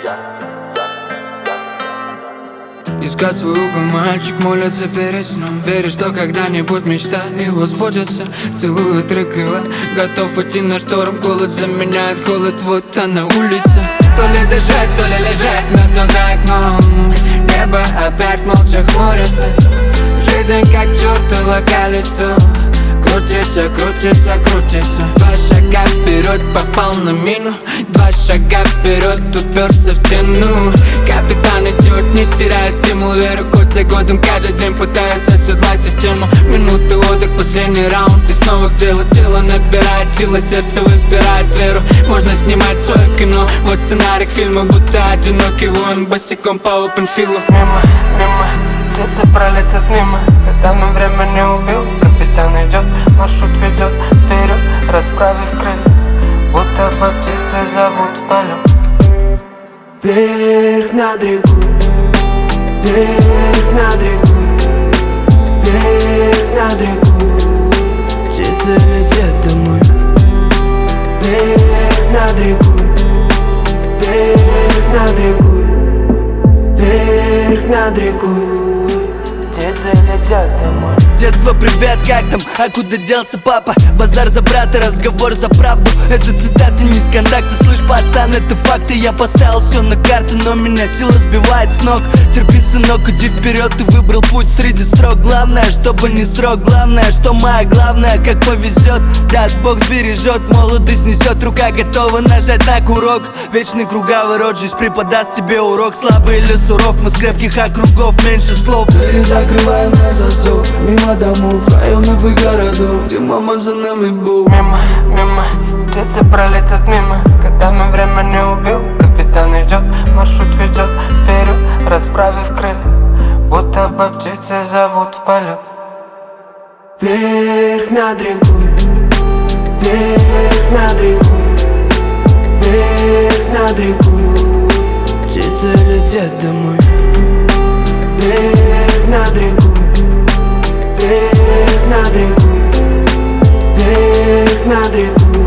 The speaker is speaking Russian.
Искать свой угол, мальчик молится перед сном. Верит, что когда-нибудь мечта его сбудется. Целует три крыла, готов идти на шторм. Голод заменяет холод, вот она улица. То ли дышать, то ли лежать мертвым за окном. Небо опять молча хмурится. Жизнь как чертово колесо. Крутится, крутится, крутится. Два шага вперед, попал на мину. Два шага вперед, уперся в стену. Капитан идет, не теряя стимул. Веру год за годом, каждый день пытаясь оседлать систему. Минуты отдых, последний раунд. И снова к делу, тело набирает силы, сердце выбирает веру. Можно снимать свое кино. Вот сценарий к фильму, будто одинокий воин босиком по опенфилу. Мимо, мимо, птицы пролетят мимо. С годами время не убил. Капитан идет, маршрут ведет вперед, расправив крылья, будто бы птицы зовут в полет. Вверх над рекой, вверх над рекой, вверх над рекой. Птицы летят домой. Вверх над рекой, вверх над рекой, вверх над рекой. Птицы летят домой. Детство, привет, как там? А куда делся папа? Базар за брата, разговор за правду. Это цитаты не с контакта. Слышь, пацан, это факты. Я поставил все на карту, но меня сила сбивает с ног. Терпи, сынок, иди вперед. Ты выбрал путь среди строк. Главное, чтобы не срок. Главное, что моя главное, как повезет. Даст Бог сбережет, молодость несет. Рука готова нажать на курок. Вечный круговый рот, жизнь преподаст тебе урок. Слабый или суров, мы с крепких округов. Меньше слов. Двери закрываем на засов. Мимо домов, районов и городов, где мама за нами был. Мимо, мимо, птицы пролетят мимо. С годами время не убил. Капитан идет, маршрут ведет вперед, расправив крылья, будто бы птицы зовут в полет. Вверх над рекой, вверх над рекой, вверх над рекой. Птицы летят домой. Вверх над рекой, вверх над рекой, вверх над рекой.